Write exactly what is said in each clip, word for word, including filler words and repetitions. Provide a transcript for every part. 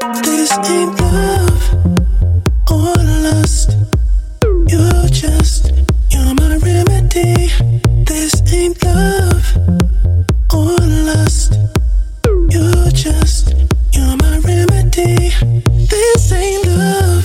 This ain't love or lust. You're just, you're my remedy. This ain't love or lust. You're just, you're my remedy. This ain't love.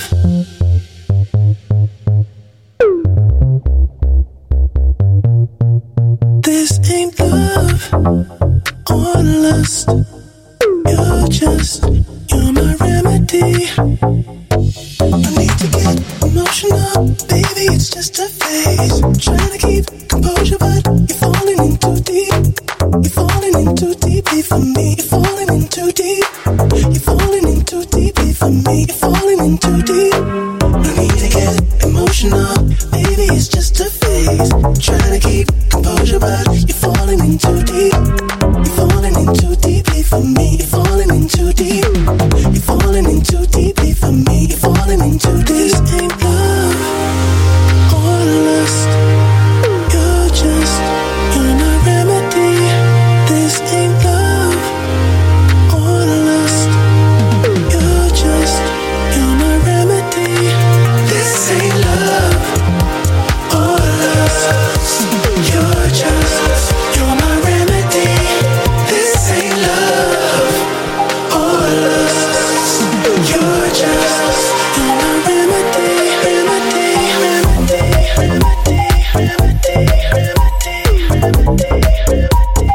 This ain't love or lust. You're just, you're my remedy. I need to get emotional, baby, it's just a phase. I'm trying to keep composure, but you're falling in too deep. You're falling in too deeply for me. You're falling in too deep. You're falling in too deeply for me. You're falling in too deep. I need to get emotional, baby, it's just a phase. I'm trying to keep composure, but you're falling in too deep. You're falling in too deeply for me. You're falling in too deep. You're falling in too deeply for me. You're falling in too deep. This ain't love or lust. You're just, you're my remedy. This ain't love or lust. You're just, you're my remedy. This ain't love or lust. You're just, you're my remedy. This ain't love or lust. You're just, you're my remedy, remedy, remedy, remedy, remedy, remedy, remedy.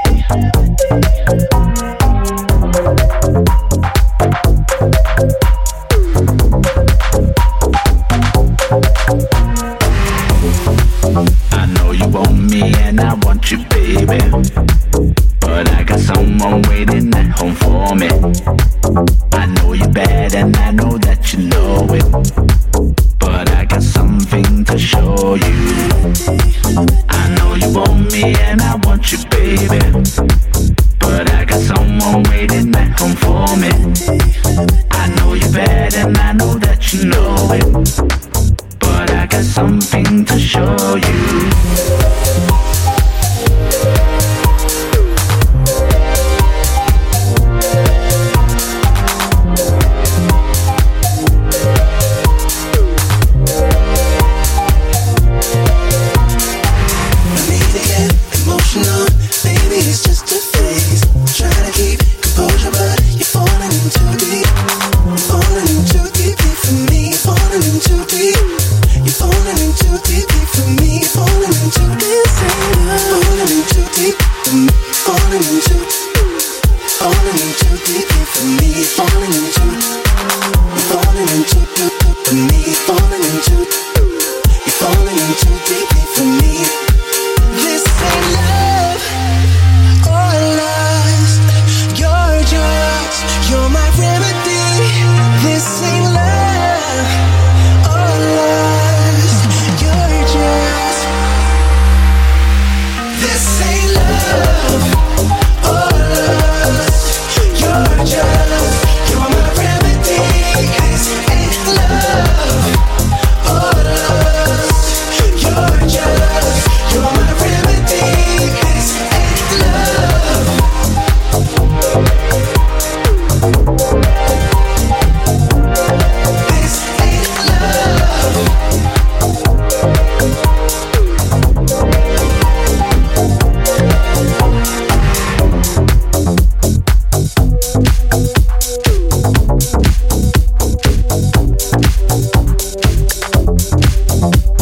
I know you want me and I want you, baby, but I got someone waiting at home for me. I know you're bad and I know that you know it, but I got something to show you. I know you want me and I want you, baby, but I got someone waiting at home for me. I know you're bad and I know that you know it, but I got something to show you.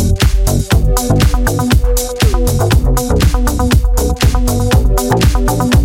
We'll be right back.